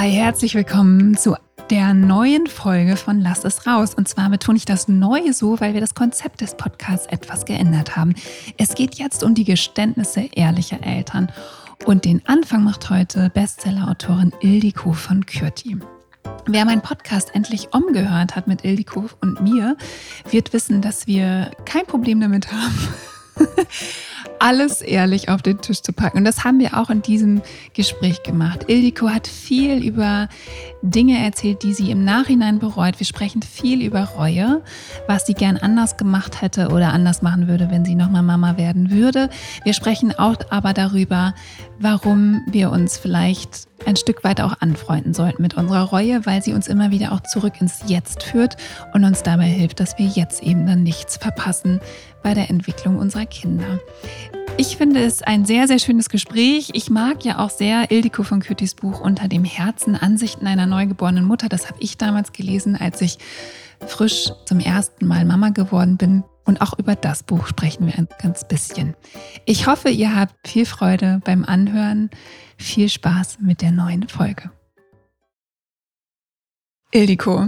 Hi, herzlich willkommen zu der neuen Folge von Lass es raus. Und zwar betone ich das neu so, weil wir das Konzept des Podcasts etwas geändert haben. Es geht jetzt um die Geständnisse ehrlicher Eltern. Und den Anfang macht heute Bestsellerautorin Ildiko von Kürti. Wer meinen Podcast endlich umgehört hat mit Ildiko und mir, wird wissen, dass wir kein Problem damit haben, alles ehrlich auf den Tisch zu packen. Und das haben wir auch in diesem Gespräch gemacht. Ildiko hat viel über Dinge erzählt, die sie im Nachhinein bereut. Wir sprechen viel über Reue, was sie gern anders gemacht hätte oder anders machen würde, wenn sie nochmal Mama werden würde. Wir sprechen auch aber darüber, warum wir uns vielleicht ein Stück weit auch anfreunden sollten mit unserer Reue, weil sie uns immer wieder auch zurück ins Jetzt führt und uns dabei hilft, dass wir jetzt eben dann nichts verpassen bei der Entwicklung unserer Kinder. Ich finde es ein sehr, sehr schönes Gespräch. Ich mag ja auch sehr Ildiko von Kürtis Buch Unter dem Herzen, Ansichten einer neugeborenen Mutter. Das habe ich damals gelesen, als ich frisch zum ersten Mal Mama geworden bin. Und auch über das Buch sprechen wir ein ganz bisschen. Ich hoffe, ihr habt viel Freude beim Anhören. Viel Spaß mit der neuen Folge. Ildiko.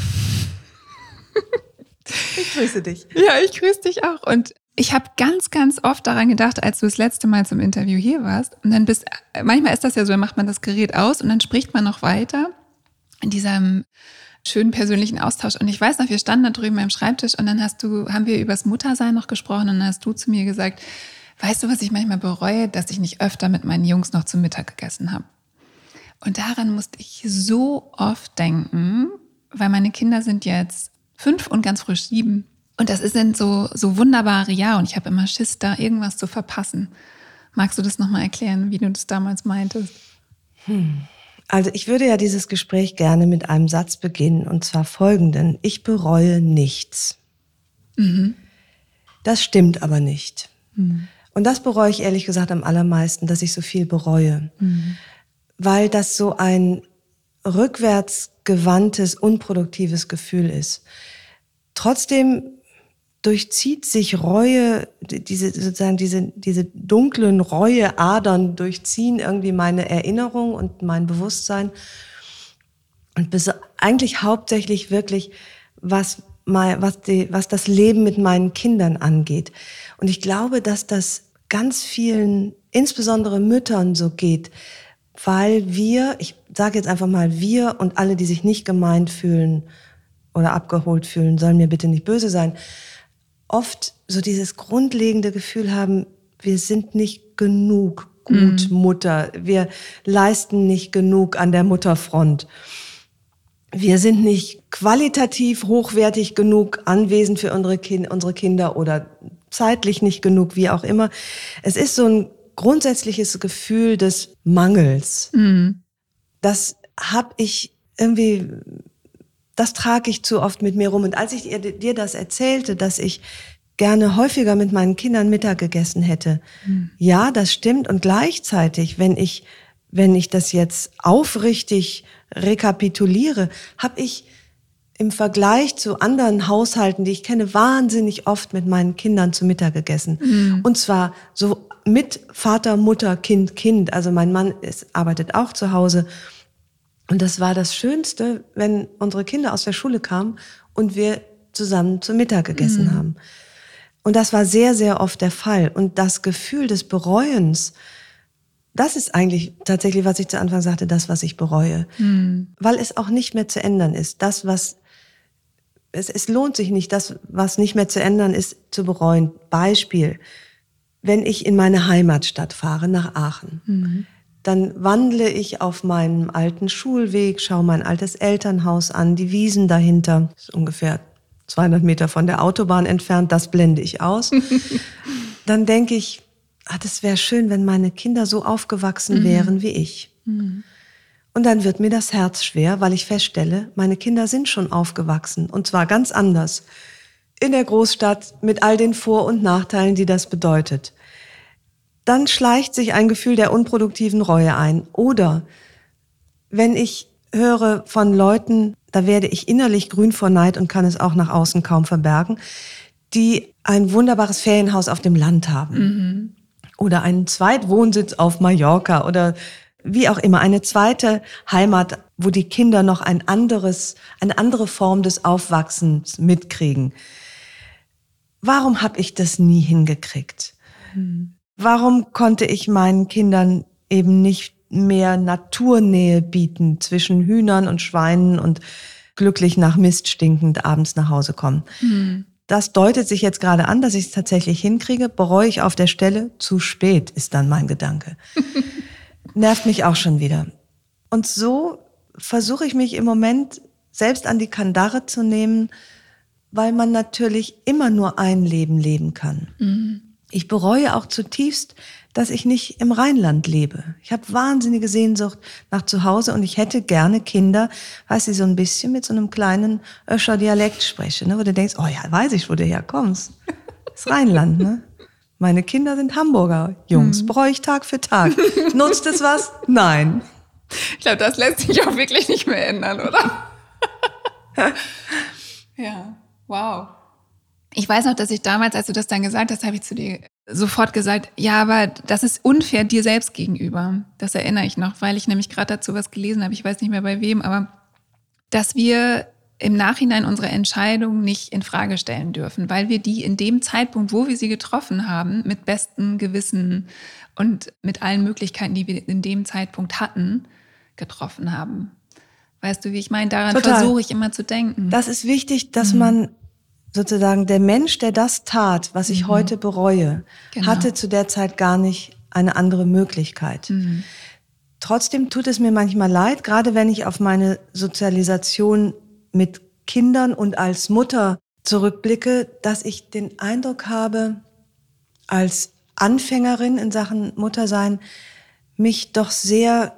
Ich grüße dich. Ja, ich grüße dich auch. Und ich habe ganz, ganz oft daran gedacht, als du das letzte Mal zum Interview hier warst. Und dann manchmal ist das ja so, dann macht man das Gerät aus und dann spricht man noch weiter in diesem schönen persönlichen Austausch. Und ich weiß noch, wir standen da drüben am Schreibtisch und dann haben wir über das Muttersein noch gesprochen und dann hast du zu mir gesagt, weißt du, was ich manchmal bereue, dass ich nicht öfter mit meinen Jungs noch zum Mittag gegessen habe. Und daran musste ich so oft denken, weil meine Kinder sind jetzt 5 und ganz frisch 7. Und das sind so wunderbare Jahre und ich habe immer Schiss, da irgendwas zu verpassen. Magst du das nochmal erklären, wie du das damals meintest? Also ich würde ja dieses Gespräch gerne mit einem Satz beginnen und zwar folgenden: Ich bereue nichts. Mhm. Das stimmt aber nicht. Mhm. Und das bereue ich ehrlich gesagt am allermeisten, dass ich so viel bereue. Mhm. Weil das so ein rückwärtsgewandtes, unproduktives Gefühl ist. Trotzdem durchzieht sich Reue, diese dunklen Reueadern durchziehen irgendwie meine Erinnerung und mein Bewusstsein. Und eigentlich hauptsächlich wirklich, was das Leben mit meinen Kindern angeht. Und ich glaube, dass das ganz vielen, insbesondere Müttern, so geht, weil ich sage jetzt einfach mal wir und alle, die sich nicht gemeint fühlen oder abgeholt fühlen, sollen mir bitte nicht böse sein, oft so dieses grundlegende Gefühl haben, wir sind nicht genug gut Mutter, wir leisten nicht genug an der Mutterfront. Wir sind nicht qualitativ hochwertig genug anwesend für unsere Kinder oder zeitlich nicht genug, wie auch immer. Es ist so ein grundsätzliches Gefühl des Mangels. Mhm. Das habe ich irgendwie, das trage ich zu oft mit mir rum. Und als ich dir das erzählte, dass ich gerne häufiger mit meinen Kindern Mittag gegessen hätte, ja, das stimmt. Und gleichzeitig, wenn ich das jetzt aufrichtig rekapituliere, habe ich im Vergleich zu anderen Haushalten, die ich kenne, wahnsinnig oft mit meinen Kindern zu Mittag gegessen. Mhm. Und zwar so mit Vater, Mutter, Kind. Also mein Mann arbeitet auch zu Hause. Und das war das Schönste, wenn unsere Kinder aus der Schule kamen und wir zusammen zu Mittag gegessen haben. Und das war sehr, sehr oft der Fall. Und das Gefühl des Bereuens, das ist eigentlich tatsächlich, was ich zu Anfang sagte, das, was ich bereue. Weil es auch nicht mehr zu ändern ist. Es lohnt sich nicht, das, was nicht mehr zu ändern ist, zu bereuen. Beispiel: Wenn ich in meine Heimatstadt fahre, nach Aachen, dann wandle ich auf meinem alten Schulweg, schaue mein altes Elternhaus an, die Wiesen dahinter, das ist ungefähr 200 Meter von der Autobahn entfernt, das blende ich aus. Dann denke ich, das wäre schön, wenn meine Kinder so aufgewachsen wären wie ich. Und dann wird mir das Herz schwer, weil ich feststelle, meine Kinder sind schon aufgewachsen und zwar ganz anders. In der Großstadt mit all den Vor- und Nachteilen, die das bedeutet. Dann schleicht sich ein Gefühl der unproduktiven Reue ein. Oder wenn ich höre von Leuten, da werde ich innerlich grün vor Neid und kann es auch nach außen kaum verbergen, die ein wunderbares Ferienhaus auf dem Land haben. Oder einen Zweitwohnsitz auf Mallorca oder wie auch immer, eine zweite Heimat, wo die Kinder noch eine andere Form des Aufwachsens mitkriegen. Warum habe ich das nie hingekriegt? Warum konnte ich meinen Kindern eben nicht mehr Naturnähe bieten zwischen Hühnern und Schweinen und glücklich nach Mist stinkend abends nach Hause kommen? Das deutet sich jetzt gerade an, dass ich es tatsächlich hinkriege. Bereue ich auf der Stelle? Zu spät ist dann mein Gedanke. Nervt mich auch schon wieder. Und so versuche ich mich im Moment selbst an die Kandare zu nehmen, weil man natürlich immer nur ein Leben leben kann. Ich bereue auch zutiefst, dass ich nicht im Rheinland lebe. Ich habe wahnsinnige Sehnsucht nach Zuhause und ich hätte gerne Kinder, weißt du, so ein bisschen mit so einem kleinen Öscher Dialekt spreche, ne, wo du denkst, oh ja, weiß ich, wo du herkommst. Das Rheinland, ne? Meine Kinder sind Hamburger Jungs, bereue ich Tag für Tag. Nutzt es was? Nein. Ich glaube, das lässt sich auch wirklich nicht mehr ändern, oder? Ja, wow. Ich weiß noch, dass ich damals, als du das dann gesagt hast, habe ich zu dir sofort gesagt, ja, aber das ist unfair dir selbst gegenüber. Das erinnere ich noch, weil ich nämlich gerade dazu was gelesen habe. Ich weiß nicht mehr bei wem, aber dass wir im Nachhinein unsere Entscheidung nicht in Frage stellen dürfen, weil wir die in dem Zeitpunkt, wo wir sie getroffen haben, mit bestem Gewissen und mit allen Möglichkeiten, die wir in dem Zeitpunkt hatten, getroffen haben. Weißt du, wie ich meine? Daran versuche ich immer zu denken. Das ist wichtig, dass man sozusagen der Mensch, der das tat, was ich heute bereue, hatte zu der Zeit gar nicht eine andere Möglichkeit. Trotzdem tut es mir manchmal leid, gerade wenn ich auf meine Sozialisation mit Kindern und als Mutter zurückblicke, dass ich den Eindruck habe, als Anfängerin in Sachen Muttersein, mich sehr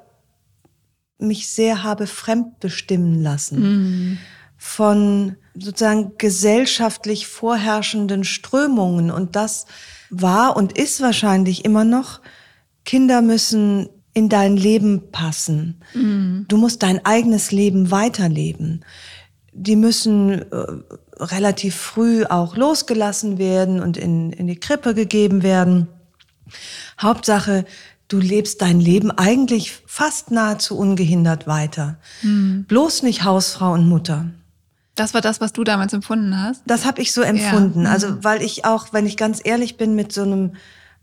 habe fremdbestimmen lassen von sozusagen gesellschaftlich vorherrschenden Strömungen. Und das war und ist wahrscheinlich immer noch, Kinder müssen in dein Leben passen. Du musst dein eigenes Leben weiterleben. Die müssen relativ früh auch losgelassen werden und in die Krippe gegeben werden. Hauptsache, du lebst dein Leben eigentlich fast nahezu ungehindert weiter. Bloß nicht Hausfrau und Mutter. Das war das, was du damals empfunden hast? Das habe ich so empfunden. Ja. Also weil ich auch, wenn ich ganz ehrlich bin, mit so einem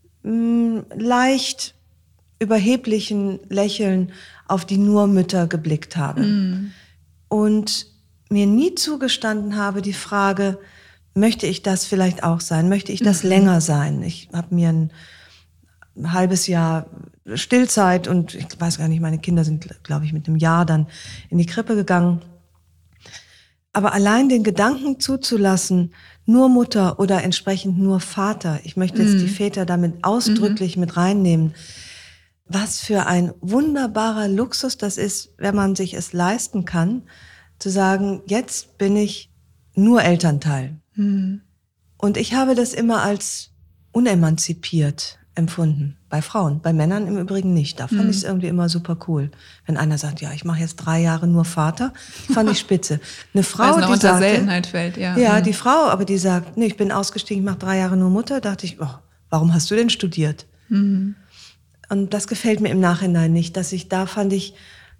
leicht überheblichen Lächeln auf die Nur-Mütter geblickt habe. Und mir nie zugestanden habe die Frage, möchte ich das vielleicht auch sein? Möchte ich das länger sein? Ich habe mir ein halbes Jahr Stillzeit und ich weiß gar nicht, meine Kinder sind, glaube ich, mit einem Jahr dann in die Krippe gegangen. Aber allein den Gedanken zuzulassen, nur Mutter oder entsprechend nur Vater, ich möchte jetzt die Väter damit ausdrücklich mit reinnehmen, was für ein wunderbarer Luxus das ist, wenn man sich es leisten kann, zu sagen, jetzt bin ich nur Elternteil. Und ich habe das immer als unemanzipiert empfunden. Bei Frauen, bei Männern im Übrigen nicht. Da fand ich es irgendwie immer super cool. Wenn einer sagt, ja, ich mache jetzt 3 Jahre nur Vater, fand ich spitze. Eine Frau, die unter Seltenheit fällt, ja. Ja, die Frau, aber die sagt, nee, ich bin ausgestiegen, ich mache 3 Jahre nur Mutter, dachte ich, oh, warum hast du denn studiert? Und das gefällt mir im Nachhinein nicht, dass ich da, fand ich,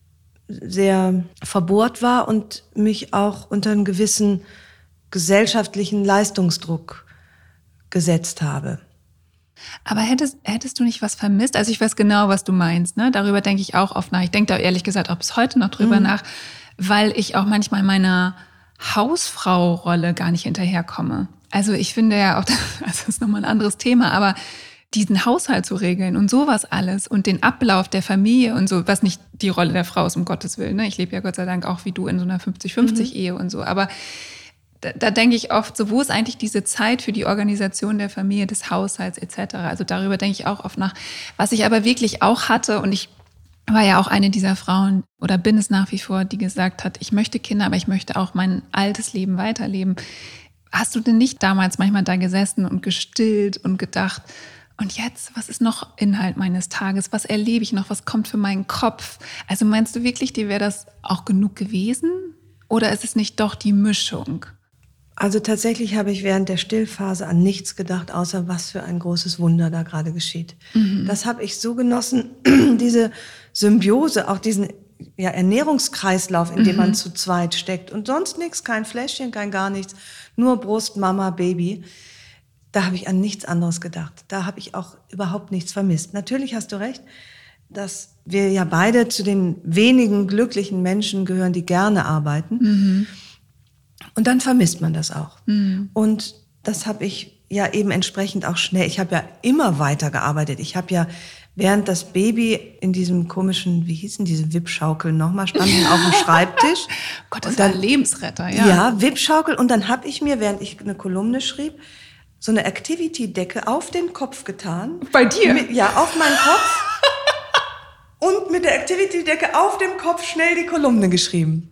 sehr verbohrt war und mich auch unter einen gewissen gesellschaftlichen Leistungsdruck gesetzt habe. Aber hättest du nicht was vermisst? Also ich weiß genau, was du meinst, ne? Darüber denke ich auch oft nach. Ich denke da ehrlich gesagt auch bis heute noch drüber nach, weil ich auch manchmal meiner Hausfrau-Rolle gar nicht hinterherkomme. Also ich finde ja auch, das ist nochmal ein anderes Thema, aber diesen Haushalt zu regeln und sowas alles und den Ablauf der Familie und so, was nicht die Rolle der Frau ist, um Gottes Willen. Ne? Ich lebe ja Gott sei Dank auch wie du in so einer 50-50-Ehe und so. Aber da denke ich oft so, wo ist eigentlich diese Zeit für die Organisation der Familie, des Haushalts etc.? Also darüber denke ich auch oft nach. Was ich aber wirklich auch hatte, und ich war ja auch eine dieser Frauen oder bin es nach wie vor, die gesagt hat, ich möchte Kinder, aber ich möchte auch mein altes Leben weiterleben. Hast du denn nicht damals manchmal da gesessen und gestillt und gedacht, und jetzt, was ist noch Inhalt meines Tages? Was erlebe ich noch? Was kommt für meinen Kopf? Also meinst du wirklich, dir wäre das auch genug gewesen? Oder ist es nicht doch die Mischung? Also tatsächlich habe ich während der Stillphase an nichts gedacht, außer was für ein großes Wunder da gerade geschieht. Das habe ich so genossen, diese Symbiose, auch diesen Ernährungskreislauf, in dem man zu zweit steckt und sonst nichts, kein Fläschchen, kein gar nichts, nur Brust, Mama, Baby. Da habe ich an nichts anderes gedacht. Da habe ich auch überhaupt nichts vermisst. Natürlich hast du recht, dass wir ja beide zu den wenigen glücklichen Menschen gehören, die gerne arbeiten. Und dann vermisst man das auch. Und das habe ich ja eben entsprechend auch schnell. Ich habe ja immer weitergearbeitet. Ich habe ja, während das Baby in diesem komischen, wie hießen diese Wippschaukeln nochmal, standen auf dem Schreibtisch. Gott, das ist ein Lebensretter, ja. Ja, Wippschaukel. Und dann habe ich mir, während ich eine Kolumne schrieb, so eine Activity-Decke auf den Kopf getan. Bei dir? Ja, auf meinen Kopf. Und mit der Activity-Decke auf dem Kopf schnell die Kolumne geschrieben.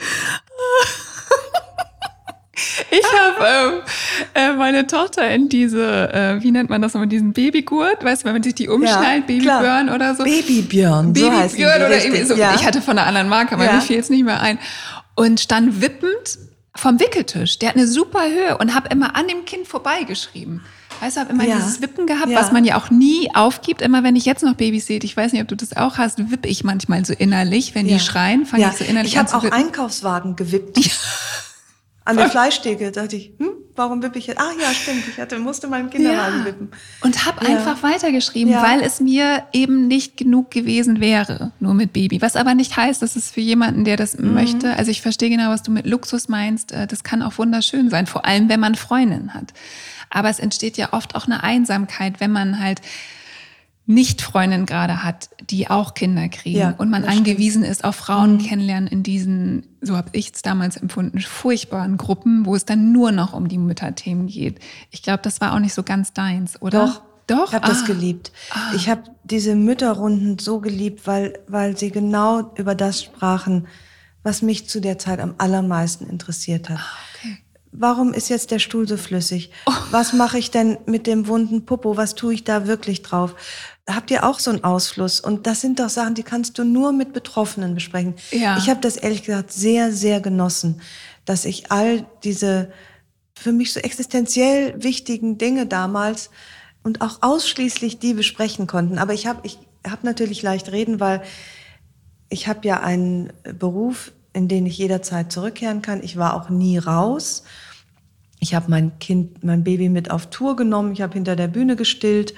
Ich habe meine Tochter in diese, wie nennt man das nochmal, diesen Babygurt, weißt du, wenn man sich die umschnallt, Babybjörn oder so. Babybjörn, so heißt die. Babybjörn oder richtig, irgendwie so. ja. Ich hatte von einer anderen Marke, aber mir fiel es nicht mehr ein. Und stand wippend vom Wickeltisch. Der hat eine super Höhe und habe immer an dem Kind vorbeigeschrieben. Weißt du, habe immer dieses Wippen gehabt, was man ja auch nie aufgibt. Immer wenn ich jetzt noch Babys sehe, ich weiß nicht, ob du das auch hast, wippe ich manchmal so innerlich. Wenn die schreien, fange ich so innerlich an zu wippen. Ich habe auch Einkaufswagen gewippt. An der Fleischtheke dachte ich, warum wippe ich jetzt? Ach ja, stimmt, musste meinen Kinderwagen wippen. Und habe einfach weitergeschrieben, weil es mir eben nicht genug gewesen wäre, nur mit Baby. Was aber nicht heißt, dass es für jemanden, der das möchte, also ich verstehe genau, was du mit Luxus meinst, das kann auch wunderschön sein, vor allem, wenn man Freundinnen hat. Aber es entsteht ja oft auch eine Einsamkeit, wenn man halt nicht Freundin gerade hat, die auch Kinder kriegen und man angewiesen ist auf Frauen kennenlernen in diesen, so habe ich es damals empfunden, furchtbaren Gruppen, wo es dann nur noch um die Mütterthemen geht. Ich glaube, das war auch nicht so ganz deins, oder? Doch? Ich habe das geliebt. Ich habe diese Mütterrunden so geliebt, weil sie genau über das sprachen, was mich zu der Zeit am allermeisten interessiert hat. Okay. Warum ist jetzt der Stuhl so flüssig? Was mache ich denn mit dem wunden Popo? Was tue ich da wirklich drauf? Habt ihr auch so einen Ausfluss? Und das sind doch Sachen, die kannst du nur mit Betroffenen besprechen. Ja. Ich habe das ehrlich gesagt sehr, sehr genossen, dass ich all diese für mich so existenziell wichtigen Dinge damals und auch ausschließlich die besprechen konnten. Aber ich hab natürlich leicht reden, weil ich habe ja einen Beruf, in den ich jederzeit zurückkehren kann. Ich war auch nie raus. Ich habe mein Baby mit auf Tour genommen. Ich habe hinter der Bühne gestillt.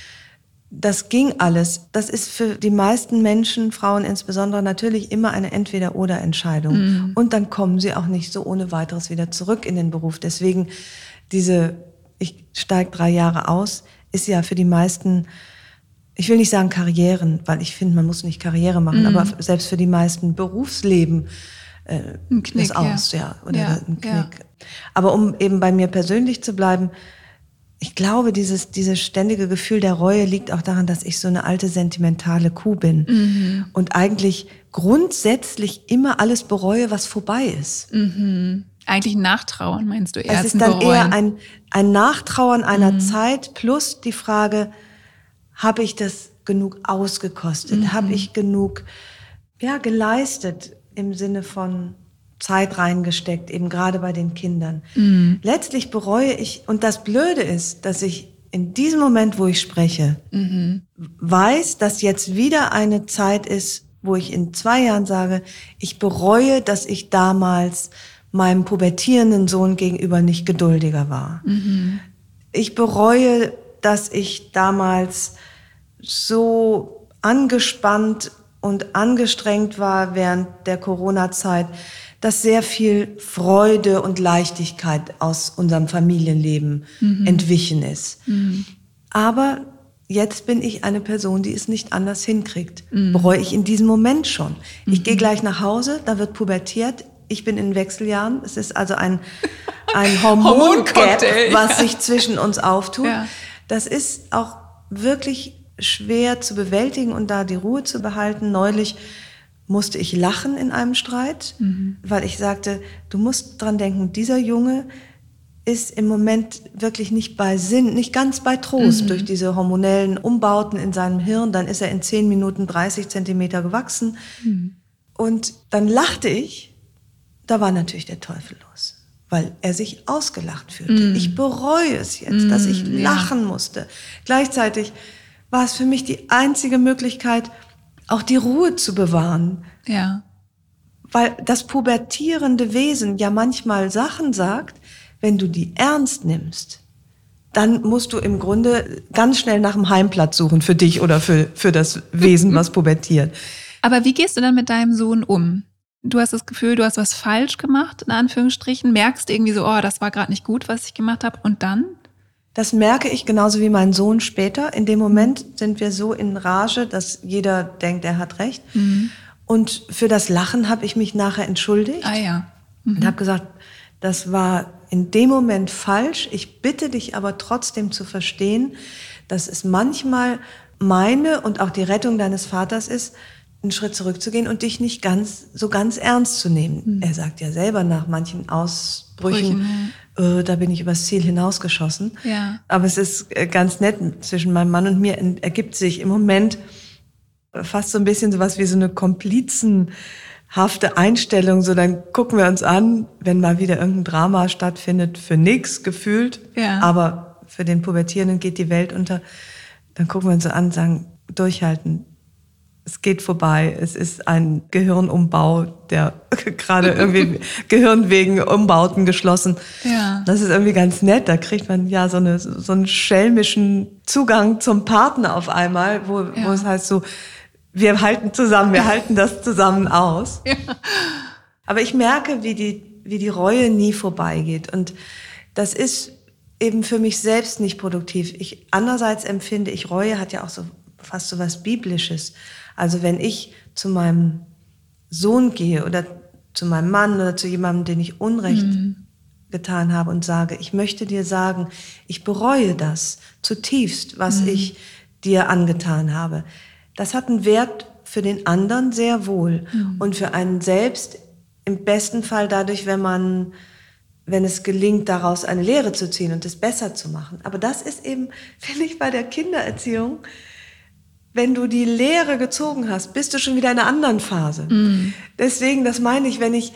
Das ging alles. Das ist für die meisten Menschen, Frauen insbesondere, natürlich immer eine Entweder-oder-Entscheidung. Und dann kommen sie auch nicht so ohne weiteres wieder zurück in den Beruf. Deswegen ich steige 3 Jahre aus, ist ja für die meisten, ich will nicht sagen Karrieren, weil ich finde, man muss nicht Karriere machen, aber selbst für die meisten Berufsleben ein Knick, ist aus, oder ein Knick. Ja. Aber um eben bei mir persönlich zu bleiben, ich glaube, dieses ständige Gefühl der Reue liegt auch daran, dass ich so eine alte sentimentale Kuh bin und eigentlich grundsätzlich immer alles bereue, was vorbei ist. Eigentlich Nachtrauern, meinst du eher? Es ist dann eher ein Nachtrauern einer Zeit plus die Frage, habe ich das genug ausgekostet? Habe ich genug geleistet im Sinne von Zeit reingesteckt, eben gerade bei den Kindern. Letztlich bereue ich, und das Blöde ist, dass ich in diesem Moment, wo ich spreche, weiß, dass jetzt wieder eine Zeit ist, wo ich in 2 Jahren sage, ich bereue, dass ich damals meinem pubertierenden Sohn gegenüber nicht geduldiger war. Ich bereue, dass ich damals so angespannt und angestrengt war während der Corona-Zeit, dass sehr viel Freude und Leichtigkeit aus unserem Familienleben entwichen ist. Aber jetzt bin ich eine Person, die es nicht anders hinkriegt. Bereue ich in diesem Moment schon. Ich gehe gleich nach Hause, da wird pubertiert. Ich bin in Wechseljahren. Es ist also ein Hormongap, was sich zwischen uns auftut. Ja. Das ist auch wirklich schwer zu bewältigen und da die Ruhe zu behalten. Neulich musste ich lachen in einem Streit, weil ich sagte, du musst dran denken, dieser Junge ist im Moment wirklich nicht bei Sinn, nicht ganz bei Trost durch diese hormonellen Umbauten in seinem Hirn. Dann ist er in 10 Minuten 30 Zentimeter gewachsen. Und dann lachte ich, da war natürlich der Teufel los. weil er sich ausgelacht fühlte. Ich bereue es jetzt, dass ich lachen musste. Gleichzeitig war es für mich die einzige Möglichkeit, auch die Ruhe zu bewahren. Ja. Weil das pubertierende Wesen ja manchmal Sachen sagt, wenn du die ernst nimmst, dann musst du im Grunde ganz schnell nach einem Heimplatz suchen für dich oder für das Wesen, was pubertiert. Aber wie gehst du dann mit deinem Sohn um? Du hast das Gefühl, du hast was falsch gemacht, in Anführungsstrichen, merkst irgendwie so, oh, das war gerade nicht gut, was ich gemacht habe, und dann? Das merke ich genauso wie mein Sohn später. In dem Moment sind wir so in Rage, dass jeder denkt, er hat recht. Und für das Lachen habe ich mich nachher entschuldigt. Ah ja. Und habe gesagt, das war in dem Moment falsch. Ich bitte dich aber trotzdem zu verstehen, dass es manchmal meine und auch die Rettung deines Vaters ist, einen Schritt zurückzugehen und dich nicht ganz ernst zu nehmen. Er sagt ja selber nach manchen Ausbrüchen, da bin ich übers Ziel hinausgeschossen. Ja. Aber es ist ganz nett, zwischen meinem Mann und mir ergibt sich im Moment fast so ein bisschen sowas wie so eine komplizenhafte Einstellung. So, dann gucken wir uns an, wenn mal wieder irgendein Drama stattfindet, für nix gefühlt. Ja. Aber für den Pubertierenden geht die Welt unter. Dann gucken wir uns so an und sagen, durchhalten. Es geht vorbei. Es ist ein Gehirnumbau, der gerade irgendwie Gehirn wegen Umbauten geschlossen. Ja. Das ist irgendwie ganz nett. Da kriegt man ja so einen schelmischen Zugang zum Partner auf einmal, wo es heißt so, wir halten zusammen, wir halten das zusammen aus. Ja. Aber ich merke, wie die Reue nie vorbeigeht. Und das ist eben für mich selbst nicht produktiv. Andererseits empfinde ich, Reue hat ja auch so fast so was Biblisches. Also wenn ich zu meinem Sohn gehe oder zu meinem Mann oder zu jemandem, den ich Unrecht getan habe und sage, ich möchte dir sagen, ich bereue das zutiefst, was ich dir angetan habe. Das hat einen Wert für den anderen sehr wohl und für einen selbst im besten Fall dadurch, wenn es gelingt, daraus eine Lehre zu ziehen und es besser zu machen. Aber das ist eben, finde ich, bei der Kindererziehung, wenn du die Lehre gezogen hast, bist du schon wieder in einer anderen Phase. Deswegen, das meine ich, wenn ich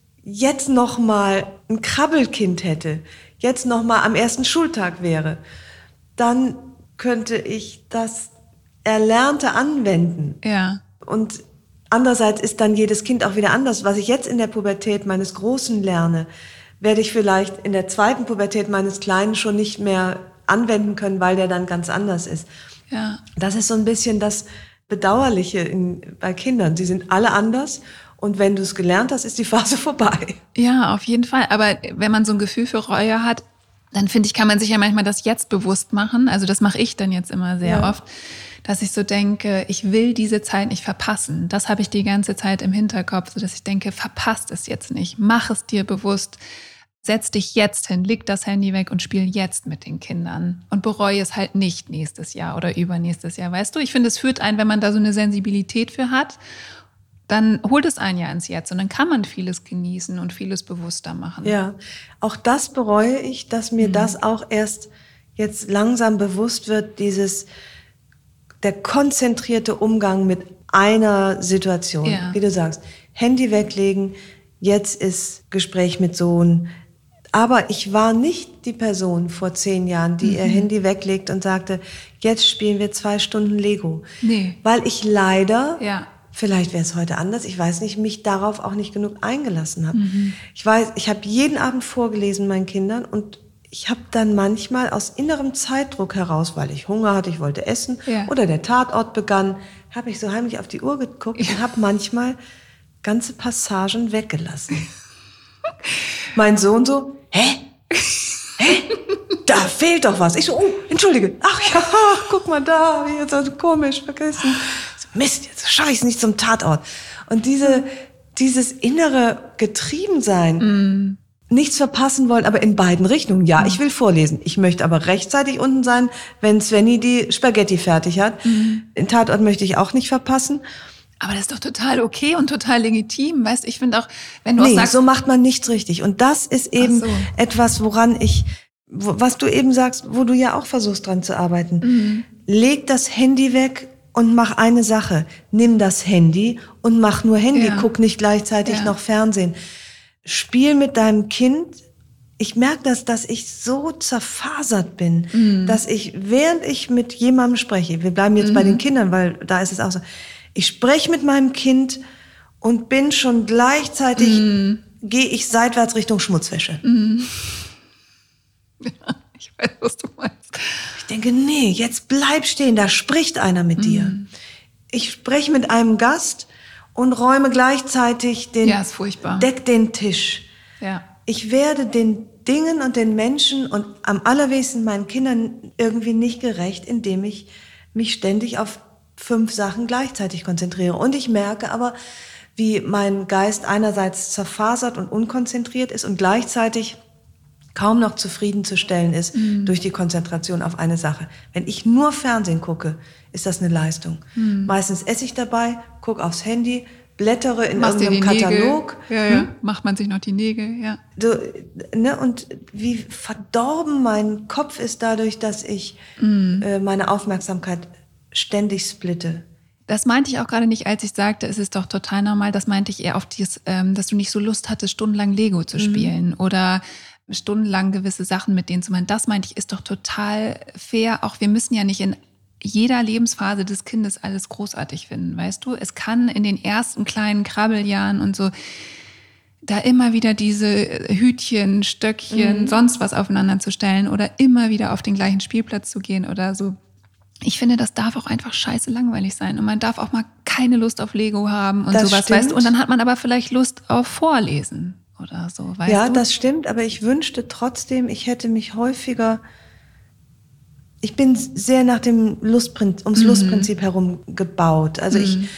jetzt noch mal ein Krabbelkind hätte, jetzt noch mal am ersten Schultag wäre, dann könnte ich das Erlernte anwenden. Ja. Und andererseits ist dann jedes Kind auch wieder anders. Was ich jetzt in der Pubertät meines Großen lerne, werde ich vielleicht in der zweiten Pubertät meines Kleinen schon nicht mehr anwenden können, weil der dann ganz anders ist. Ja. Das ist so ein bisschen das Bedauerliche bei Kindern. Sie sind alle anders und wenn du es gelernt hast, ist die Phase vorbei. Ja, auf jeden Fall. Aber wenn man so ein Gefühl für Reue hat, dann finde ich, kann man sich ja manchmal das jetzt bewusst machen. Also das mache ich dann jetzt immer sehr oft, dass ich so denke, ich will diese Zeit nicht verpassen. Das habe ich die ganze Zeit im Hinterkopf, so dass ich denke, verpasst es jetzt nicht. Mach es dir bewusst. Setz dich jetzt hin, leg das Handy weg und spiel jetzt mit den Kindern. Und bereue es halt nicht nächstes Jahr oder übernächstes Jahr. Weißt du, ich finde, es führt einen, wenn man da so eine Sensibilität für hat, dann holt es einen ja ins Jetzt. Und dann kann man vieles genießen und vieles bewusster machen. Ja, auch das bereue ich, dass mir das auch erst jetzt langsam bewusst wird, der konzentrierte Umgang mit einer Situation. Ja. Wie du sagst, Handy weglegen, jetzt ist Gespräch mit Sohn. Aber ich war nicht die Person vor 10 Jahren, die ihr Handy weglegt und sagte, jetzt spielen wir 2 Stunden Lego. Nee. Weil ich leider, Ja. vielleicht wäre es heute anders, ich weiß nicht, mich darauf auch nicht genug eingelassen habe. Ich weiß, ich habe jeden Abend vorgelesen meinen Kindern und ich habe dann manchmal aus innerem Zeitdruck heraus, weil ich Hunger hatte, ich wollte essen oder der Tatort begann, habe ich so heimlich auf die Uhr geguckt und habe manchmal ganze Passagen weggelassen. Mein Sohn so, hä? Da fehlt doch was. Ich so, oh, entschuldige. Ach ja, guck mal da, wie jetzt so komisch vergessen. So, Mist, jetzt schaffe ich es nicht zum Tatort. Und dieses innere Getriebensein, nichts verpassen wollen, aber in beiden Richtungen. Ja, ich will vorlesen. Ich möchte aber rechtzeitig unten sein, wenn Svenny die Spaghetti fertig hat. Den Tatort möchte ich auch nicht verpassen. Aber das ist doch total okay und total legitim. Weißt, ich finde auch, wenn du auch sagst, so macht man nichts richtig. Und das ist eben etwas, was du eben sagst, wo du ja auch versuchst dran zu arbeiten. Leg das Handy weg und mach eine Sache. Nimm das Handy und mach nur Handy. Guck nicht gleichzeitig noch Fernsehen. Spiel mit deinem Kind ich merke, dass ich so zerfasert bin, dass ich, während ich mit jemandem spreche, wir bleiben jetzt bei den Kindern, weil da ist es auch so, ich spreche mit meinem Kind und bin schon gleichzeitig, gehe ich seitwärts Richtung Schmutzwäsche. Ja, ich weiß, was du meinst. Ich denke, nee, jetzt bleib stehen, da spricht einer mit dir. Ich spreche mit einem Gast und räume gleichzeitig ist furchtbar. Deck den Tisch. Ja. Ich werde den Dingen und den Menschen und am allerwenigsten meinen Kindern irgendwie nicht gerecht, indem ich mich ständig auf 5 Sachen gleichzeitig konzentriere. Und ich merke aber, wie mein Geist einerseits zerfasert und unkonzentriert ist und gleichzeitig kaum noch zufriedenzustellen ist durch die Konzentration auf eine Sache. Wenn ich nur Fernsehen gucke, ist das eine Leistung. Meistens esse ich dabei, gucke aufs Handy, blättere in irgendeinem Katalog. Ja. Macht man sich noch die Nägel, ja. So, ne, und wie verdorben mein Kopf ist dadurch, dass ich meine Aufmerksamkeit ständig splitte. Das meinte ich auch gerade nicht, als ich sagte, es ist doch total normal. Das meinte ich eher auf dieses, dass du nicht so Lust hattest, stundenlang Lego zu spielen oder stundenlang gewisse Sachen mit denen zu machen. Das meinte ich, ist doch total fair. Auch wir müssen ja nicht in jeder Lebensphase des Kindes alles großartig finden, weißt du? Es kann in den ersten kleinen Krabbeljahren und so da immer wieder diese Hütchen, Stöckchen, sonst was aufeinander zu stellen oder immer wieder auf den gleichen Spielplatz zu gehen oder so. Ich finde, das darf auch einfach scheiße langweilig sein. Und man darf auch mal keine Lust auf Lego haben und das sowas, stimmt. weißt du? Und dann hat man aber vielleicht Lust auf Vorlesen oder so, weißt du? Ja, das stimmt, aber ich wünschte trotzdem, ich hätte mich häufiger... Ich bin sehr nach dem ums Lustprinzip herum gebaut. Also ich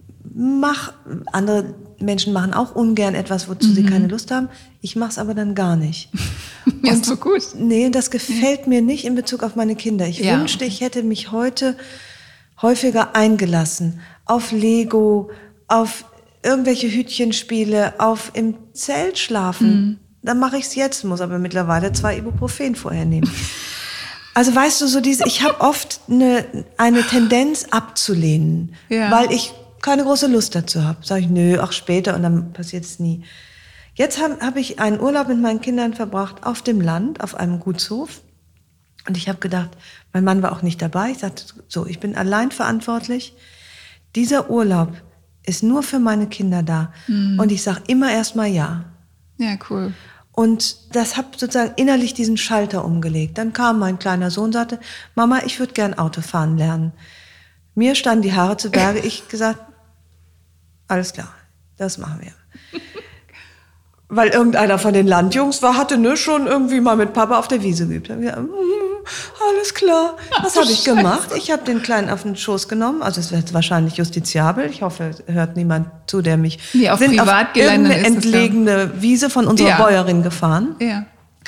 andere Menschen machen auch ungern etwas, wozu sie keine Lust haben. Ich mache es aber dann gar nicht. Ja, ist so gut. Nee, das gefällt mir nicht in Bezug auf meine Kinder. Ich wünschte, ich hätte mich heute häufiger eingelassen auf Lego, auf irgendwelche Hütchenspiele, auf im Zelt schlafen. Dann mache ich es jetzt, muss aber mittlerweile 2 Ibuprofen vorher nehmen. Also weißt du, ich habe oft eine Tendenz abzulehnen, weil ich keine große Lust dazu habe. Sag ich, nö, auch später und dann passiert es nie. Jetzt hab ich einen Urlaub mit meinen Kindern verbracht auf dem Land, auf einem Gutshof. Und ich habe gedacht, mein Mann war auch nicht dabei. Ich sagte, so, ich bin allein verantwortlich. Dieser Urlaub ist nur für meine Kinder da. Und ich sage immer erstmal ja. Ja, cool. Und das habe sozusagen innerlich diesen Schalter umgelegt. Dann kam mein kleiner Sohn und sagte, Mama, ich würde gern Auto fahren lernen. Mir standen die Haare zu Berge. Ich gesagt, alles klar, das machen wir. Weil irgendeiner von den Landjungs hatte schon irgendwie mal mit Papa auf der Wiese geübt. Da hab ich gesagt, alles klar, was habe ich gemacht? Ich habe den Kleinen auf den Schoß genommen. Also es wird wahrscheinlich justiziabel. Ich hoffe, hört niemand zu, der mich... Nee, auf Privatgelände auf irgendeine entlegene Wiese von unserer Bäuerin gefahren. Ja.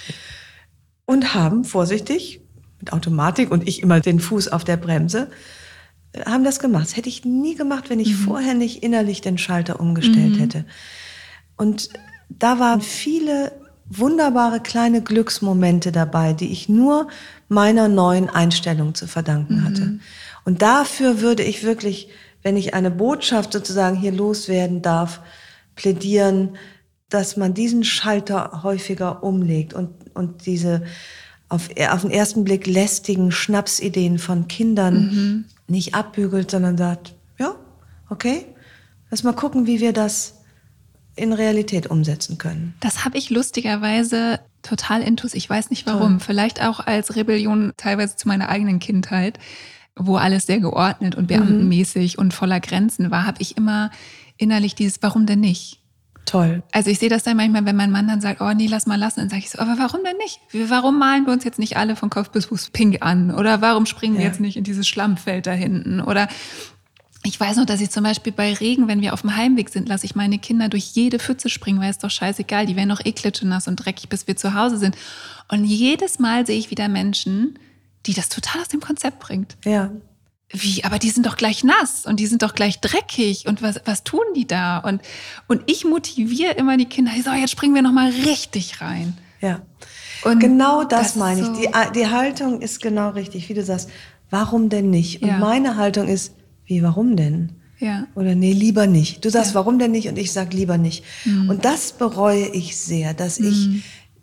Und haben vorsichtig, mit Automatik und ich immer den Fuß auf der Bremse, haben das gemacht. Das hätte ich nie gemacht, wenn ich vorher nicht innerlich den Schalter umgestellt hätte. Und da waren viele wunderbare kleine Glücksmomente dabei, die ich nur meiner neuen Einstellung zu verdanken hatte. Und dafür würde ich wirklich, wenn ich eine Botschaft sozusagen hier loswerden darf, plädieren, dass man diesen Schalter häufiger umlegt und diese auf den ersten Blick lästigen Schnapsideen von Kindern nicht abbügelt, sondern sagt, ja, okay, lass mal gucken, wie wir das in Realität umsetzen können. Das habe ich lustigerweise total intus. Ich weiß nicht warum. Toll. Vielleicht auch als Rebellion teilweise zu meiner eigenen Kindheit, wo alles sehr geordnet und beamtenmäßig und voller Grenzen war, habe ich immer innerlich dieses, warum denn nicht? Toll. Also ich sehe das dann manchmal, wenn mein Mann dann sagt, oh nee, lass mal lassen, dann sage ich so, aber warum denn nicht? Warum malen wir uns jetzt nicht alle von Kopf bis Fuß pink an? Oder warum springen wir jetzt nicht in dieses Schlammfeld da hinten? Oder ich weiß noch, dass ich zum Beispiel bei Regen, wenn wir auf dem Heimweg sind, lasse ich meine Kinder durch jede Pfütze springen, weil es doch scheißegal, die werden doch klitschenass und dreckig, bis wir zu Hause sind. Und jedes Mal sehe ich wieder Menschen, die das total aus dem Konzept bringt. Ja. Wie, aber die sind doch gleich nass und die sind doch gleich dreckig und was tun die da? Und ich motiviere immer die Kinder, so, jetzt springen wir nochmal richtig rein. Ja, und genau das meine ich. So die Haltung ist genau richtig, wie du sagst, warum denn nicht? Und meine Haltung ist, wie, warum denn? Ja. Oder nee, lieber nicht. Du sagst, warum denn nicht? Und ich sag lieber nicht. Und das bereue ich sehr, dass ich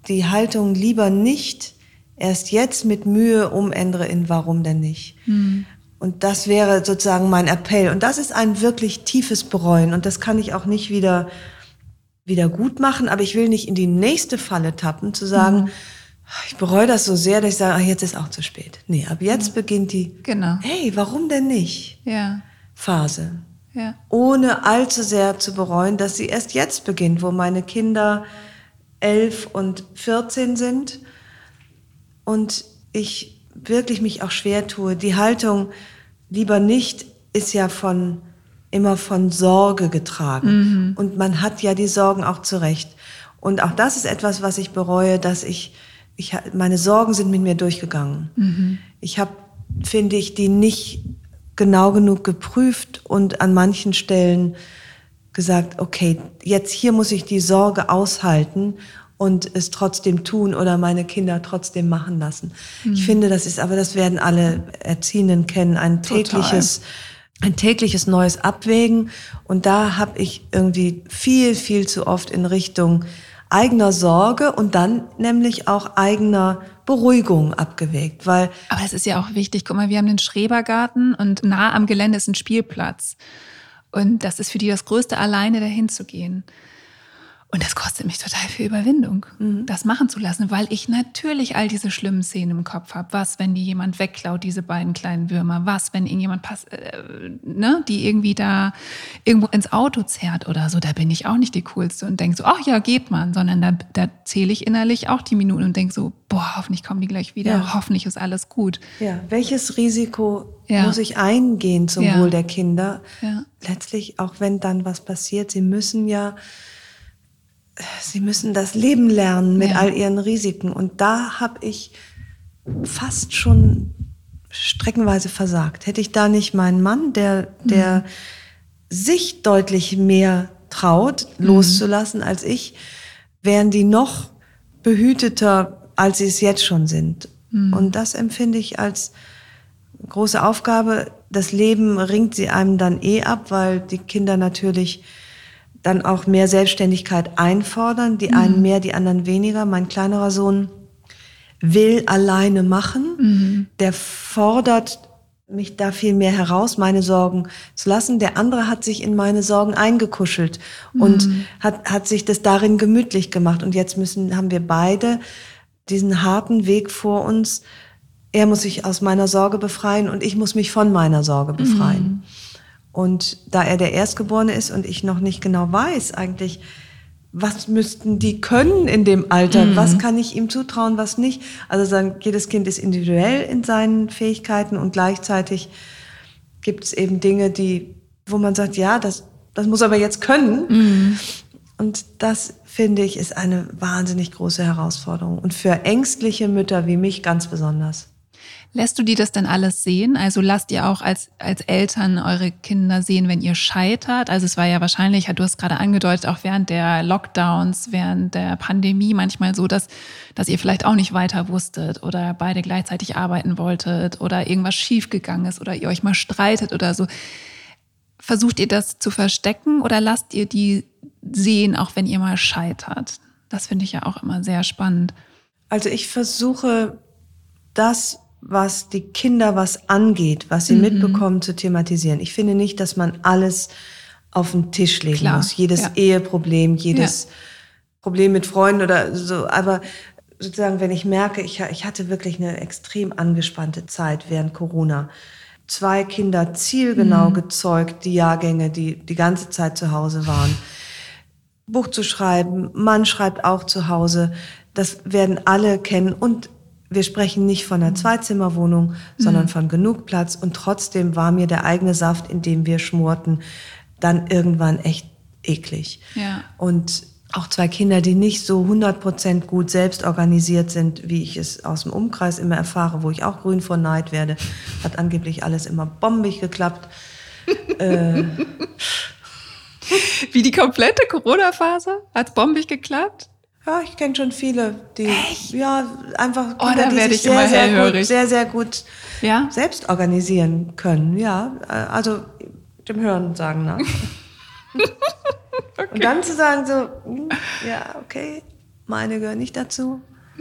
die Haltung lieber nicht erst jetzt mit Mühe umändere in warum denn nicht. Und das wäre sozusagen mein Appell. Und das ist ein wirklich tiefes Bereuen. Und das kann ich auch nicht wieder gut machen. Aber ich will nicht in die nächste Falle tappen, zu sagen, ich bereue das so sehr, dass ich sage, jetzt ist auch zu spät. Nee, ab jetzt beginnt die, hey, warum denn nicht? Phase. Ja. Ohne allzu sehr zu bereuen, dass sie erst jetzt beginnt, wo meine Kinder 11 und 14 sind und ich wirklich mich auch schwer tue. Die Haltung lieber nicht ist ja immer von Sorge getragen. Und man hat ja die Sorgen auch zurecht. Und auch das ist etwas, was ich bereue, dass meine Sorgen sind mit mir durchgegangen. Ich habe, finde ich, die nicht genau genug geprüft und an manchen Stellen gesagt, okay, jetzt hier muss ich die Sorge aushalten und es trotzdem tun oder meine Kinder trotzdem machen lassen. Ich finde, das werden alle Erziehenden kennen, ein tägliches neues Abwägen. Und da habe ich irgendwie viel, viel zu oft in Richtung eigener Sorge und dann nämlich auch eigener Beruhigung abgewägt, weil... Aber es ist ja auch wichtig, guck mal, wir haben den Schrebergarten und nah am Gelände ist ein Spielplatz. Und das ist für die das Größte, alleine dahin zu gehen. Und das kostet mich total viel Überwindung, das machen zu lassen, weil ich natürlich all diese schlimmen Szenen im Kopf habe. Was, wenn die jemand wegklaut, diese beiden kleinen Würmer? Was, wenn irgendjemand die irgendwie da irgendwo ins Auto zerrt oder so? Da bin ich auch nicht die Coolste und denke so, ach ja, geht man. Sondern da zähle ich innerlich auch die Minuten und denke so, boah, hoffentlich kommen die gleich wieder, hoffentlich ist alles gut. Ja, welches Risiko muss ich eingehen zum Wohl der Kinder? Ja. Letztlich, auch wenn dann was passiert, sie müssen das Leben lernen mit all ihren Risiken. Und da habe ich fast schon streckenweise versagt. Hätte ich da nicht meinen Mann, der sich deutlich mehr traut, loszulassen als ich, wären die noch behüteter, als sie es jetzt schon sind. Und das empfinde ich als große Aufgabe. Das Leben ringt sie einem dann ab, weil die Kinder natürlich dann auch mehr Selbstständigkeit einfordern, die einen mehr, die anderen weniger. Mein kleinerer Sohn will alleine machen, der fordert mich da viel mehr heraus, meine Sorgen zu lassen. Der andere hat sich in meine Sorgen eingekuschelt und hat sich das darin gemütlich gemacht. Und jetzt haben wir beide diesen harten Weg vor uns. Er muss sich aus meiner Sorge befreien und ich muss mich von meiner Sorge befreien. Und da er der Erstgeborene ist und ich noch nicht genau weiß eigentlich, was müssten die können in dem Alter, was kann ich ihm zutrauen, was nicht. Also sagen, jedes Kind ist individuell in seinen Fähigkeiten und gleichzeitig gibt es eben Dinge, wo man sagt, ja, das muss aber jetzt können. Und das, finde ich, ist eine wahnsinnig große Herausforderung. Und für ängstliche Mütter wie mich ganz besonders. Lässt du die das denn alles sehen? Also lasst ihr auch als Eltern eure Kinder sehen, wenn ihr scheitert? Also es war ja wahrscheinlich, du hast gerade angedeutet, auch während der Lockdowns, während der Pandemie manchmal so, dass ihr vielleicht auch nicht weiter wusstet oder beide gleichzeitig arbeiten wolltet oder irgendwas schiefgegangen ist oder ihr euch mal streitet oder so. Versucht ihr das zu verstecken oder lasst ihr die sehen, auch wenn ihr mal scheitert? Das finde ich ja auch immer sehr spannend. Also ich versuche das, was die Kinder was angeht, was sie mitbekommen, zu thematisieren. Ich finde nicht, dass man alles auf den Tisch legen muss. Jedes Eheproblem, jedes Problem mit Freunden oder so. Aber sozusagen, wenn ich merke, ich hatte wirklich eine extrem angespannte Zeit während Corona. 2 Kinder zielgenau gezeugt, die Jahrgänge, die ganze Zeit zu Hause waren. Buch zu schreiben, Mann schreibt auch zu Hause. Das werden alle kennen und wir sprechen nicht von einer Zweizimmerwohnung, sondern von genug Platz. Und trotzdem war mir der eigene Saft, in dem wir schmorten, dann irgendwann echt eklig. Ja. Und auch 2 Kinder, die nicht so 100% gut selbst organisiert sind, wie ich es aus dem Umkreis immer erfahre, wo ich auch grün vor Neid werde, hat angeblich alles immer bombig geklappt. Wie die komplette Corona-Phase? Hat's bombig geklappt? Ja, ich kenne schon viele, die einfach Kinder, die sich sehr, sehr gut selbst organisieren können. Ja, also dem Hören sagen nach. Okay. Und dann zu sagen so, okay, meine gehören nicht dazu.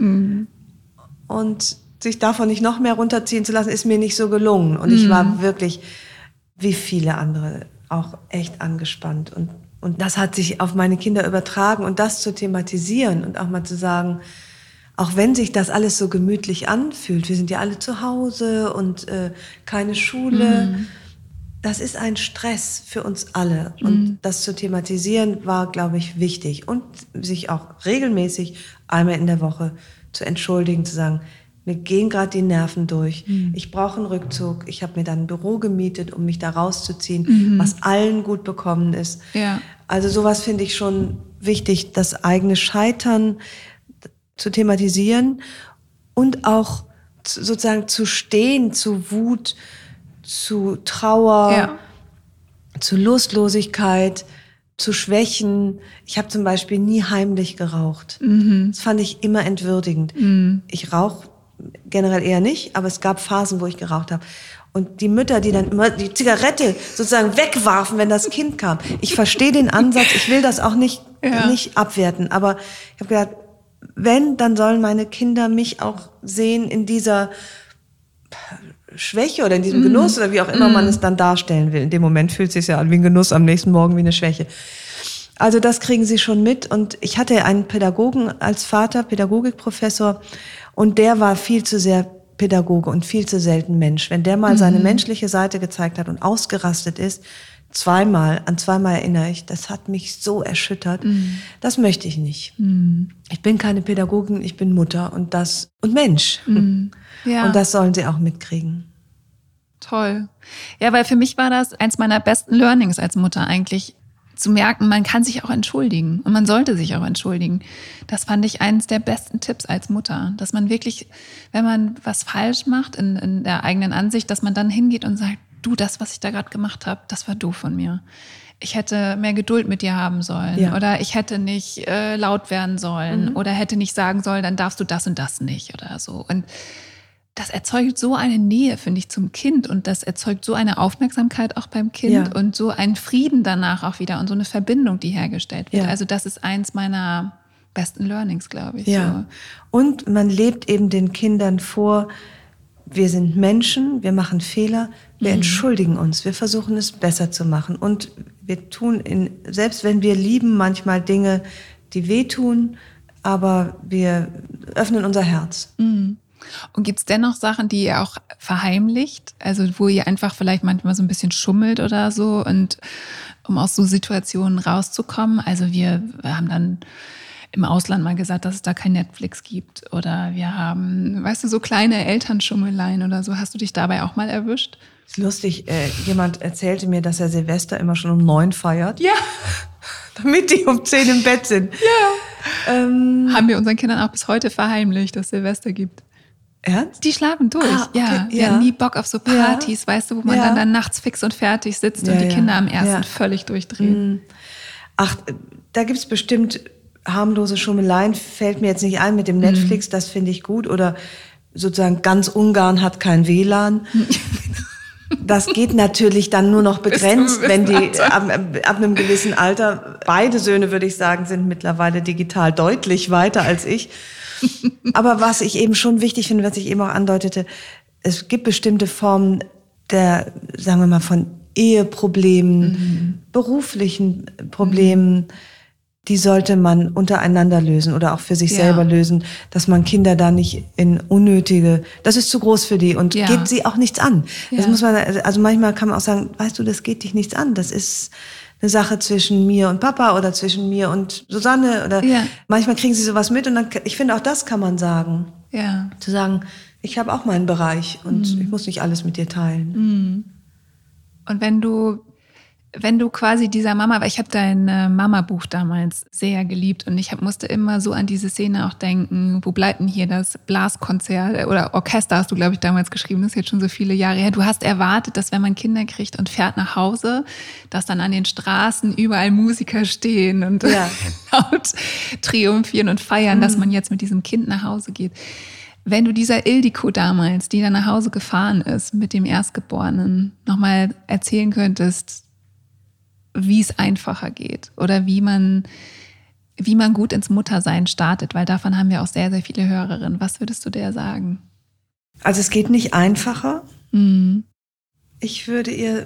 Und sich davon nicht noch mehr runterziehen zu lassen, ist mir nicht so gelungen. Und ich war wirklich, wie viele andere, auch echt angespannt. Und das hat sich auf meine Kinder übertragen. Und das zu thematisieren und auch mal zu sagen, auch wenn sich das alles so gemütlich anfühlt, wir sind ja alle zu Hause und keine Schule, das ist ein Stress für uns alle. Und das zu thematisieren war, glaube ich, wichtig. Und sich auch regelmäßig einmal in der Woche zu entschuldigen, zu sagen, mir gehen gerade die Nerven durch. Ich brauche einen Rückzug. Ich habe mir dann ein Büro gemietet, um mich da rauszuziehen, was allen gut bekommen ist. Ja. Also sowas finde ich schon wichtig, das eigene Scheitern zu thematisieren und auch sozusagen zu stehen, zu Wut, zu Trauer, zu Lustlosigkeit, zu Schwächen. Ich habe zum Beispiel nie heimlich geraucht. Das fand ich immer entwürdigend. Ich rauche generell eher nicht, aber es gab Phasen, wo ich geraucht habe. Und die Mütter, die dann immer die Zigarette sozusagen wegwarfen, wenn das Kind kam. Ich verstehe den Ansatz, ich will das auch nicht abwerten. Aber ich habe gedacht, wenn, dann sollen meine Kinder mich auch sehen in dieser Schwäche oder in diesem Genuss oder wie auch immer man es dann darstellen will. In dem Moment fühlt es sich ja an wie ein Genuss, am nächsten Morgen wie eine Schwäche. Also das kriegen sie schon mit. Und ich hatte einen Pädagogen als Vater, Pädagogikprofessor, und der war viel zu sehr Pädagoge und viel zu selten Mensch. Wenn der mal seine menschliche Seite gezeigt hat und ausgerastet ist, an zweimal erinnere ich, das hat mich so erschüttert. Das möchte ich nicht. Ich bin keine Pädagogin, ich bin Mutter und Mensch. Ja. Und das sollen sie auch mitkriegen. Toll. Ja, weil für mich war das eins meiner besten Learnings als Mutter eigentlich, zu merken, man kann sich auch entschuldigen und man sollte sich auch entschuldigen. Das fand ich eines der besten Tipps als Mutter, dass man wirklich, wenn man was falsch macht in der eigenen Ansicht, dass man dann hingeht und sagt, du, das, was ich da gerade gemacht habe, das war doof von mir. Ich hätte mehr Geduld mit dir haben sollen oder ich hätte nicht laut werden sollen oder hätte nicht sagen sollen, dann darfst du das und das nicht oder so. Und das erzeugt so eine Nähe, finde ich, zum Kind und das erzeugt so eine Aufmerksamkeit auch beim Kind und so einen Frieden danach auch wieder und so eine Verbindung, die hergestellt wird. Also das ist eins meiner besten Learnings, glaube ich. Ja. So. Und man lebt eben den Kindern vor, wir sind Menschen, wir machen Fehler, wir entschuldigen uns, wir versuchen es besser zu machen und wir tun, selbst wenn wir lieben, manchmal Dinge, die wehtun, aber wir öffnen unser Herz. Und gibt's dennoch Sachen, die ihr auch verheimlicht? Also wo ihr einfach vielleicht manchmal so ein bisschen schummelt oder so und um aus so Situationen rauszukommen? Also wir haben dann im Ausland mal gesagt, dass es da kein Netflix gibt. Oder wir haben, weißt du, so kleine Elternschummeleien oder so. Hast du dich dabei auch mal erwischt? Ist lustig, jemand erzählte mir, dass er Silvester immer schon um 9 feiert. Ja. Damit die um 10 im Bett sind. Ja. Haben wir unseren Kindern auch bis heute verheimlicht, dass es Silvester gibt. Ernst? Die schlafen durch, Okay, Die haben nie Bock auf so Partys, weißt du, wo man dann nachts fix und fertig sitzt und die Kinder am ersten völlig durchdrehen. Ach, da gibt's bestimmt harmlose Schummeleien, fällt mir jetzt nicht ein mit dem Netflix, das finde ich gut. Oder sozusagen ganz Ungarn hat kein WLAN. Das geht natürlich dann nur noch begrenzt, wenn die ab einem gewissen Alter, beide Söhne, würde ich sagen, sind mittlerweile digital deutlich weiter als ich. Aber was ich eben schon wichtig finde, was ich eben auch andeutete, es gibt bestimmte Formen der, sagen wir mal, von Eheproblemen, beruflichen Problemen, die sollte man untereinander lösen oder auch für sich selber lösen, dass man Kinder da nicht in unnötige, das ist zu groß für die und geht sie auch nichts an. Das muss man, also manchmal kann man auch sagen, weißt du, das geht dich nichts an, das ist eine Sache zwischen mir und Papa oder zwischen mir und Susanne oder manchmal kriegen sie sowas mit und dann, ich finde auch das kann man sagen. Ja. Zu sagen, ich habe auch meinen Bereich und ich muss nicht alles mit dir teilen. Und wenn du quasi dieser Mama, weil ich habe dein Mama-Buch damals sehr geliebt und ich musste immer so an diese Szene auch denken, wo bleibt denn hier das Blaskonzert oder Orchester hast du, glaube ich, damals geschrieben, das ist jetzt schon so viele Jahre her. Du hast erwartet, dass wenn man Kinder kriegt und fährt nach Hause, dass dann an den Straßen überall Musiker stehen und laut triumphieren und feiern, dass man jetzt mit diesem Kind nach Hause geht. Wenn du dieser Ildiko damals, die dann nach Hause gefahren ist mit dem Erstgeborenen, nochmal erzählen könntest, wie es einfacher geht oder wie man wie man gut ins Muttersein startet, weil davon haben wir auch sehr, sehr viele Hörerinnen. Was würdest du der sagen? Also es geht nicht einfacher. Mhm. Ich würde ihr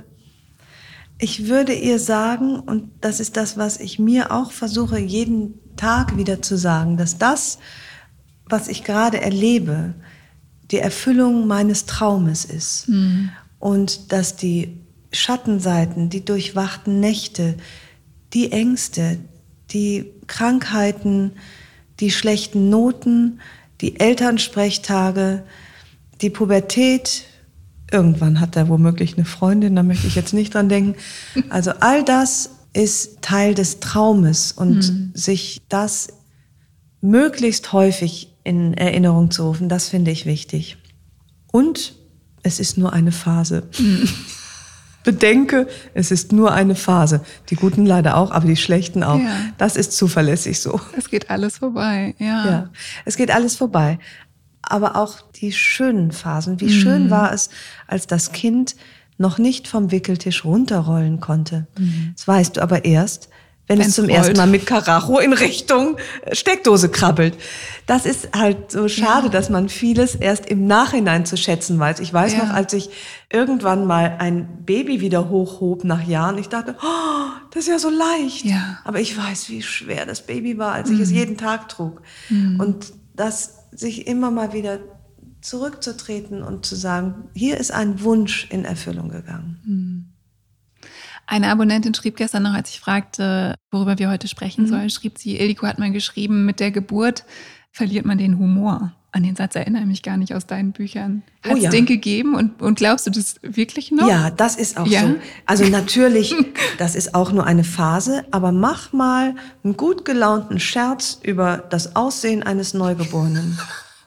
sagen, und das ist das, was ich mir auch versuche, jeden Tag wieder zu sagen, dass das, was ich gerade erlebe, die Erfüllung meines Traumes ist. Mhm. Und dass die Schattenseiten, die durchwachten Nächte, die Ängste, die Krankheiten, die schlechten Noten, die Elternsprechtage, die Pubertät, irgendwann hat er womöglich eine Freundin, da möchte ich jetzt nicht dran denken. Also all das ist Teil des Traumes und sich das möglichst häufig in Erinnerung zu rufen, das finde ich wichtig. Und es ist nur eine Phase. Bedenke, es ist nur eine Phase. Die guten leider auch, aber die schlechten auch. Ja. Das ist zuverlässig so. Es geht alles vorbei, Ja, es geht alles vorbei. Aber auch die schönen Phasen. Wie schön war es, als das Kind noch nicht vom Wickeltisch runterrollen konnte. Das weißt du aber erst, wenn es zum ersten Mal mit Karacho in Richtung Steckdose krabbelt. Das ist halt so schade, dass man vieles erst im Nachhinein zu schätzen weiß. Ich weiß noch, als ich irgendwann mal ein Baby wieder hochhob nach Jahren, ich dachte, oh, das ist ja so leicht. Ja. Aber ich weiß, wie schwer das Baby war, als ich es jeden Tag trug. Und das sich immer mal wieder zurückzutreten und zu sagen, hier ist ein Wunsch in Erfüllung gegangen. Eine Abonnentin schrieb gestern noch, als ich fragte, worüber wir heute sprechen sollen, schrieb sie, Ildiko hat mal geschrieben, mit der Geburt verliert man den Humor. An den Satz erinnere ich mich gar nicht aus deinen Büchern. Hat es den gegeben und glaubst du das wirklich noch? Ja, das ist auch so. Also natürlich, das ist auch nur eine Phase, aber mach mal einen gut gelaunten Scherz über das Aussehen eines Neugeborenen.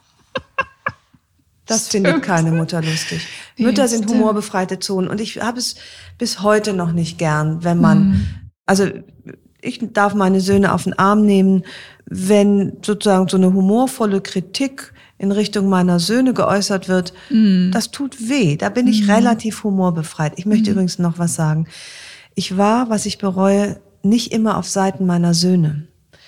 Das findet keine Mutter lustig. Mütter sind humorbefreite Zonen und ich habe es bis heute noch nicht gern, wenn man, also ich darf meine Söhne auf den Arm nehmen, wenn sozusagen so eine humorvolle Kritik in Richtung meiner Söhne geäußert wird, das tut weh. Da bin ich relativ humorbefreit. Ich möchte übrigens noch was sagen. Ich war, was ich bereue, nicht immer auf Seiten meiner Söhne.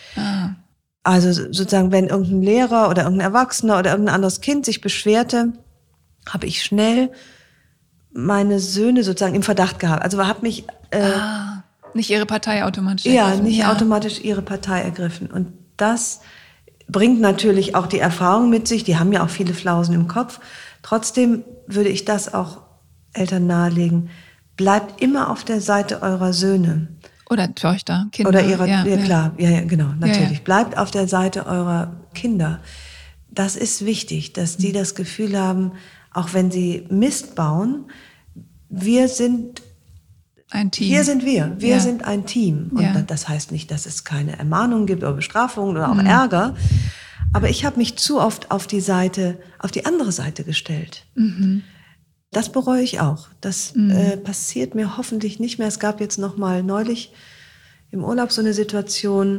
Also sozusagen, wenn irgendein Lehrer oder irgendein Erwachsener oder irgendein anderes Kind sich beschwerte, habe ich schnell meine Söhne sozusagen im Verdacht gehabt. Also habe mich nicht ihre Partei automatisch ergriffen. Ja, nicht automatisch ihre Partei ergriffen. Und das bringt natürlich auch die Erfahrung mit sich. Die haben ja auch viele Flausen im Kopf. Trotzdem würde ich das auch Eltern nahelegen. Bleibt immer auf der Seite eurer Söhne. Oder Töchter, Kinder. Oder ihrer, klar, genau, natürlich. Ja. Bleibt auf der Seite eurer Kinder. Das ist wichtig, dass die das Gefühl haben, auch wenn sie Mist bauen, wir sind ein Team. Hier sind wir. Wir sind ein Team. Und das heißt nicht, dass es keine Ermahnungen gibt oder Bestrafungen oder auch Ärger. Aber ich habe mich zu oft auf die andere Seite gestellt. Das bereue ich auch. Das passiert mir hoffentlich nicht mehr. Es gab jetzt noch mal neulich im Urlaub so eine Situation,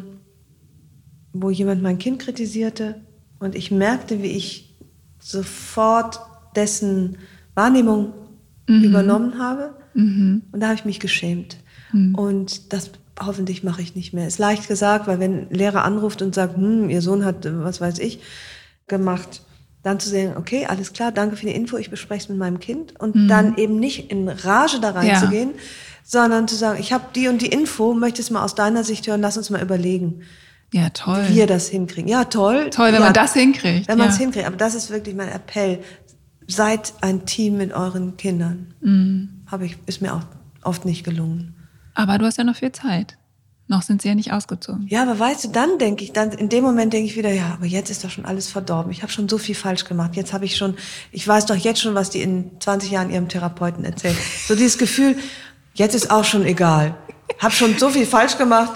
wo jemand mein Kind kritisierte und ich merkte, wie ich sofort dessen Wahrnehmung übernommen habe. Und da habe ich mich geschämt. Und das hoffentlich mache ich nicht mehr. Ist leicht gesagt, weil wenn ein Lehrer anruft und sagt, ihr Sohn hat, was weiß ich, gemacht, dann zu sagen, okay, alles klar, danke für die Info, ich bespreche es mit meinem Kind. Und dann eben nicht in Rage da reinzugehen, sondern zu sagen, ich habe die und die Info, möchtest du mal aus deiner Sicht hören, lass uns mal überlegen. Ja, toll. Wie wir das hinkriegen. Ja, toll. Toll, wenn man das hinkriegt. Wenn man es hinkriegt. Aber das ist wirklich mein Appell. Seid ein Team mit euren Kindern. Ist mir auch oft nicht gelungen. Aber du hast ja noch viel Zeit. Noch sind sie ja nicht ausgezogen. Ja, aber weißt du, in dem Moment denke ich wieder, ja, aber jetzt ist doch schon alles verdorben. Ich habe schon so viel falsch gemacht. Ich weiß doch jetzt schon, was die in 20 Jahren ihrem Therapeuten erzählt. So dieses Gefühl, jetzt ist auch schon egal. Hab schon so viel falsch gemacht.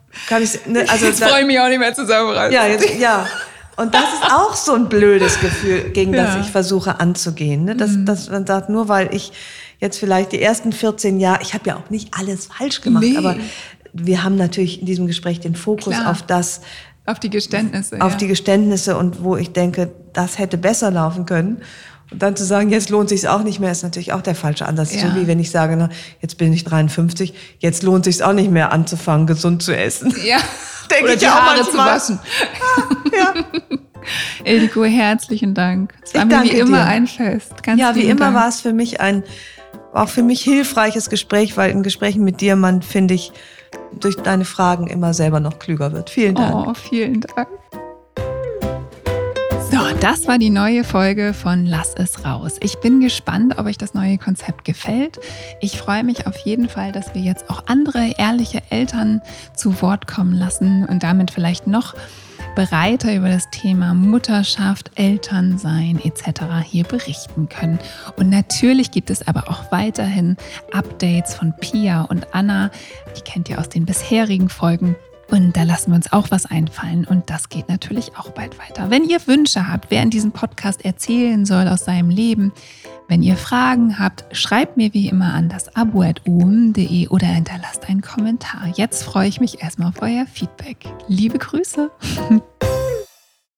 Jetzt freue ich mich auch nicht mehr zusammenreißen. Ja. Und das ist auch so ein blödes Gefühl, gegen das ich versuche anzugehen. Ne? Dass man sagt, nur weil ich jetzt vielleicht die ersten 14 Jahre, ich habe ja auch nicht alles falsch gemacht, aber wir haben natürlich in diesem Gespräch den Fokus auf die Geständnisse und wo ich denke, das hätte besser laufen können. Und dann zu sagen, jetzt lohnt sich's auch nicht mehr, ist natürlich auch der falsche Ansatz. So wie wenn ich sage, jetzt bin ich 53, jetzt lohnt sich's auch nicht mehr anzufangen, gesund zu essen. Ja. Denke oder ich die auch Haare manchmal. zu waschen. Ja. Ildiko, herzlichen Dank. Es war Ich mir danke wie immer dir. ein Fest. Ganz Ja, wie lieben immer Dank. war es für mich auch für mich hilfreiches Gespräch, weil in Gesprächen mit dir man, finde ich, durch deine Fragen immer selber noch klüger wird. Vielen Dank. Oh, vielen Dank. So, das war die neue Folge von Lass es raus. Ich bin gespannt, ob euch das neue Konzept gefällt. Ich freue mich auf jeden Fall, dass wir jetzt auch andere ehrliche Eltern zu Wort kommen lassen und damit vielleicht noch bereiter über das Thema Mutterschaft, Elternsein etc. hier berichten können. Und natürlich gibt es aber auch weiterhin Updates von Pia und Anna. Die kennt ihr aus den bisherigen Folgen. Und da lassen wir uns auch was einfallen und das geht natürlich auch bald weiter. Wenn ihr Wünsche habt, wer in diesem Podcast erzählen soll aus seinem Leben, wenn ihr Fragen habt, schreibt mir wie immer an das abo@ohm.de oder hinterlasst einen Kommentar. Jetzt freue ich mich erstmal auf euer Feedback. Liebe Grüße!